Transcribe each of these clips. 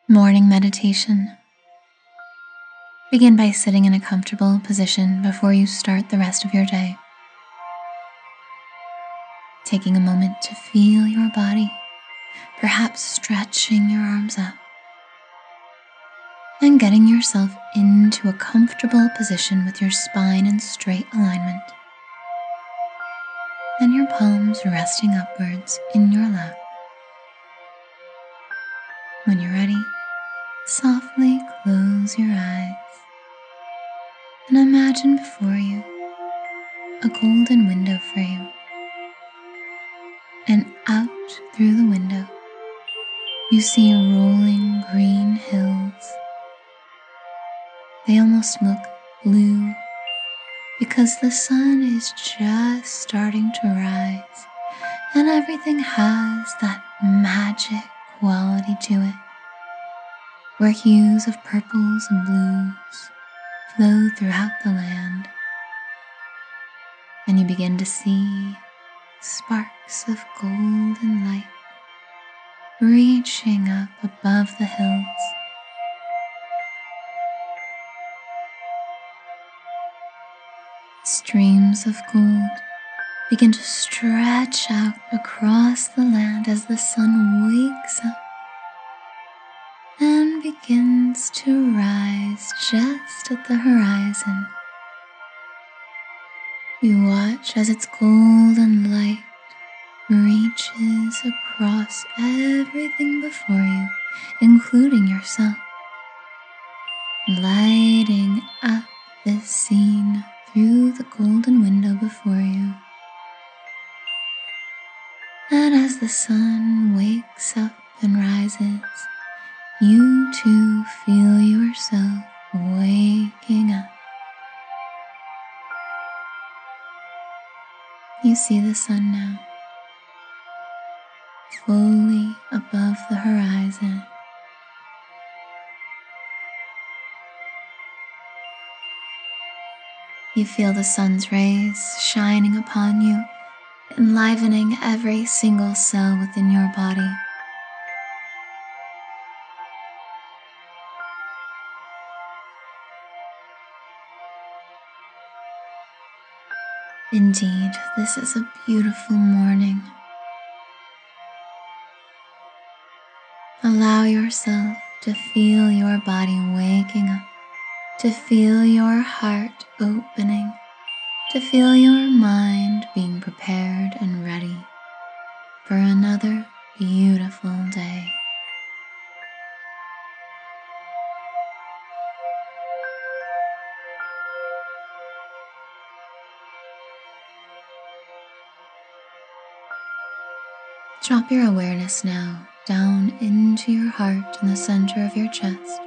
Morning meditation. Begin by sitting in a comfortable position before you start the rest of your day. Taking a moment to feel your body, perhaps stretching your arms up, and getting yourself into a comfortable position with your spine in straight alignment and your palms resting upwards in your lap. When you're ready, softly close your eyes and imagine before you a golden window frame. And out through the window, you see rolling green hills. They almost look blue because the sun is just starting to rise and everything has that magic quality to it, where hues of purples and blues flow throughout the land, and you begin to see sparks of golden light reaching up above the hills. Streams of gold begin to stretch out across the land as the sun wakes up and begins to rise just at the horizon. You watch as its golden light reaches across everything before you, including yourself, lighting up this scene through the golden window before you. And as the sun wakes up and rises, you too feel yourself waking up. You see the sun now, fully above the horizon. You feel the sun's rays shining upon you, enlivening every single cell within your body. Indeed, this is a beautiful morning. Allow yourself to feel your body waking up, to feel your heart opening, to feel your mind being prepared and ready for another beautiful day. Drop your awareness now down into your heart in the center of your chest.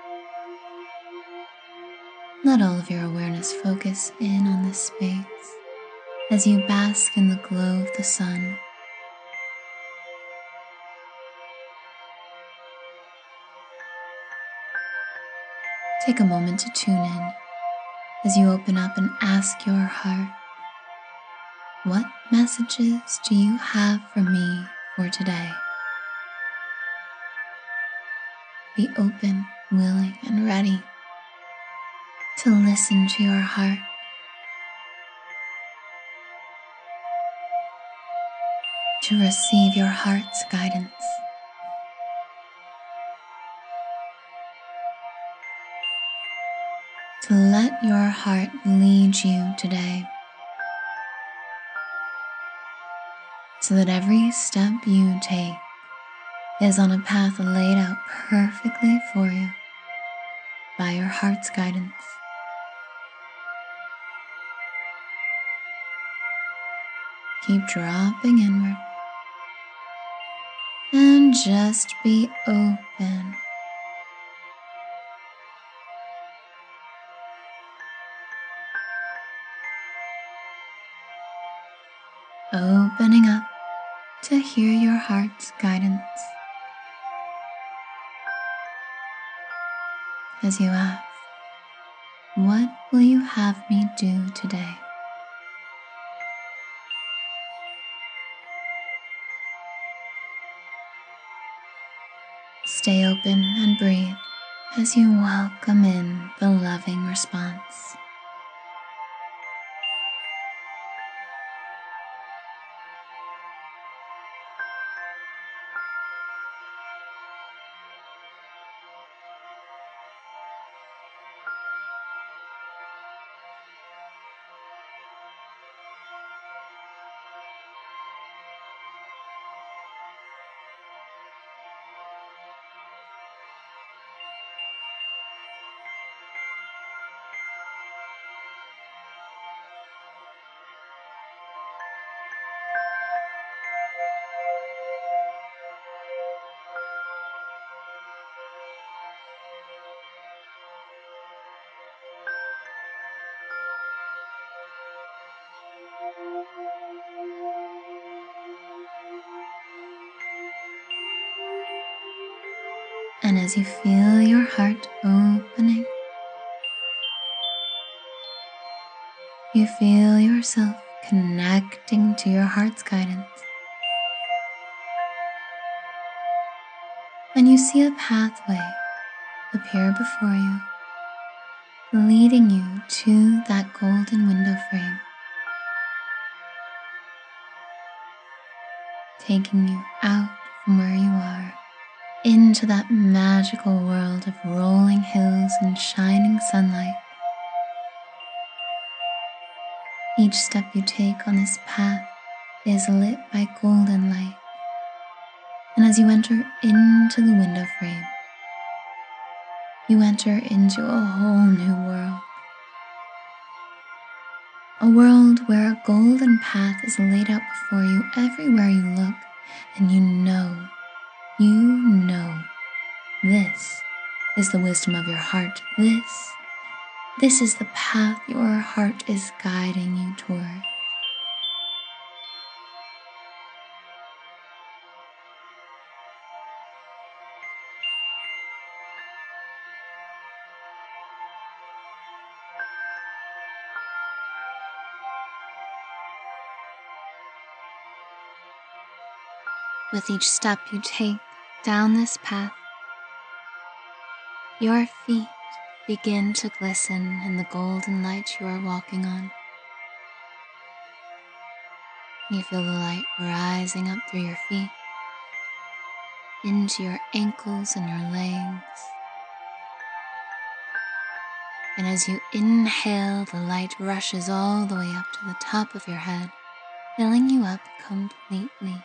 Let all of your awareness focus in on this space as you bask in the glow of the sun. Take a moment to tune in as you open up and ask your heart, what messages do you have for me for today? Be open, willing, and ready to listen to your heart. To receive your heart's guidance. To let your heart lead you today, so that every step you take is on a path laid out perfectly for you by your heart's guidance. Keep dropping inward and just be open. Opening up to hear your heart's guidance as you ask, what will you have me do today? Stay open and breathe as you welcome in the loving response. And as you feel your heart opening, you feel yourself connecting to your heart's guidance. And you see a pathway appear before you, leading you to that golden window frame, taking you out from where you are into that magical world of rolling hills and shining sunlight. Each step you take on this path is lit by golden light. And as you enter into the window frame, you enter into a whole new world. A world where a golden path is laid out before you everywhere you look, and you know this is the wisdom of your heart. This is the path your heart is guiding you toward. With each step you take down this path, your feet begin to glisten in the golden light you are walking on. You feel the light rising up through your feet, into your ankles and your legs. And as you inhale, the light rushes all the way up to the top of your head, filling you up completely.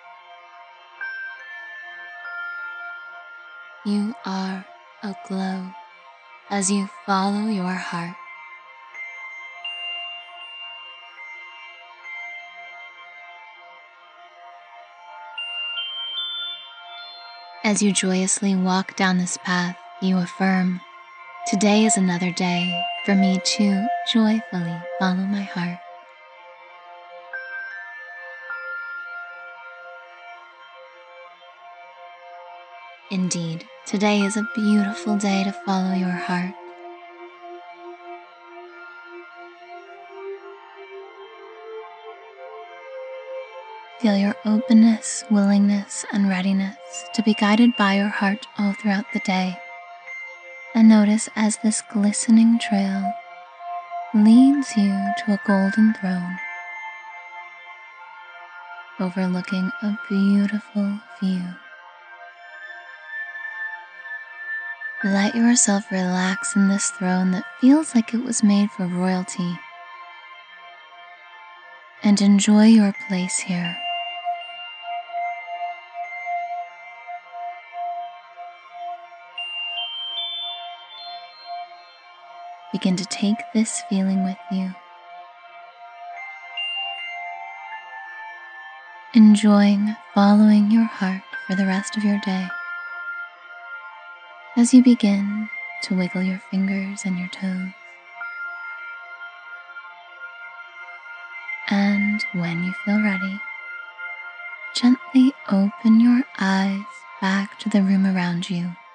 You are aglow as you follow your heart. As you joyously walk down this path, you affirm, "Today is another day for me to joyfully follow my heart." Indeed, today is a beautiful day to follow your heart. Feel your openness, willingness, and readiness to be guided by your heart all throughout the day. And notice as this glistening trail leads you to a golden throne, overlooking a beautiful view. Let yourself relax in this throne that feels like it was made for royalty, and enjoy your place here. Begin to take this feeling with you, enjoying following your heart for the rest of your day as you begin to wiggle your fingers and your toes. And when you feel ready, gently open your eyes back to the room around you